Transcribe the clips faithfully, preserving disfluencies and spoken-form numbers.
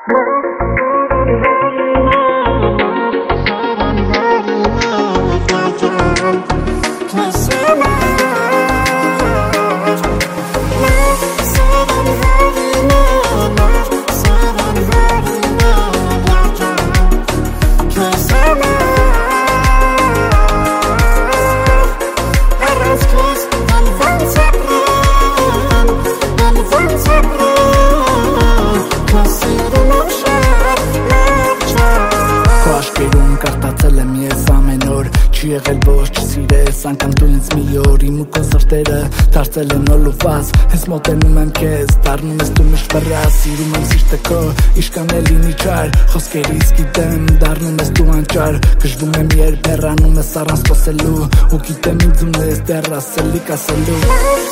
Չի եղել ոչ չսիրես, անգամ դու ինձ մի օր իմ ու կոնսերտերը դարձել են օլուված, հենց մոտենում եմ քեզ, դառնում ես դու միշտ վրա, սիրում եմ սիրտը քո, իշքան էլ ինի չար, խոսքերից գիտեմ, դառնում ես դու անճար, գժվում եմ երբ հեռանում ես առանց խոսելու, ու գիտեմ ինձ ունես դեռ ասելիք ասելու։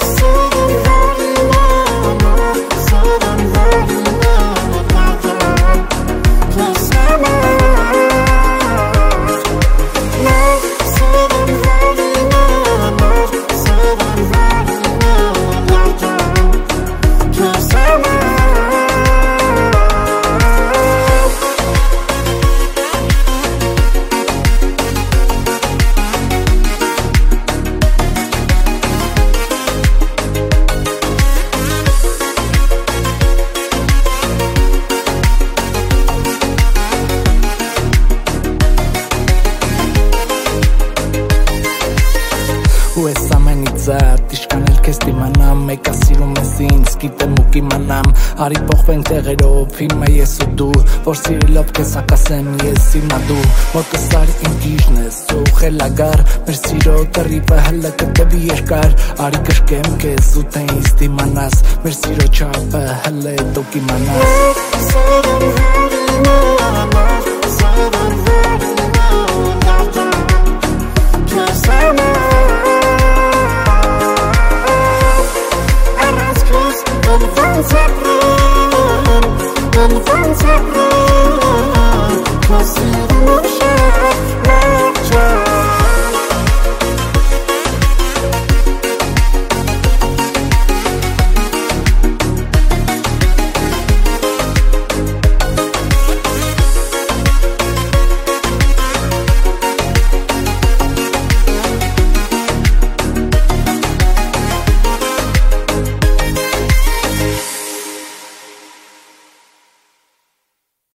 Ու ես ամենից ատ, իշքան էլ քեզ դիմանամ, մեկա սիրում ես ինձ, գիտեմ ու կիմանամ, արի փոխվենք տեղերով, հիմա ես ու դու, որ սիրելով քեզ հակասեմ ես հիմա դու, մոտս արի իմ գիժն ես, ու խելագար, մեր սիրո կռիվը հլը կտևի երկար, արի կրկեմ քեզ ու թե ինձ դիմանաս, մեր սիրո չափը հլը դու կիմանաս։ When the phone's up, when the phone's up.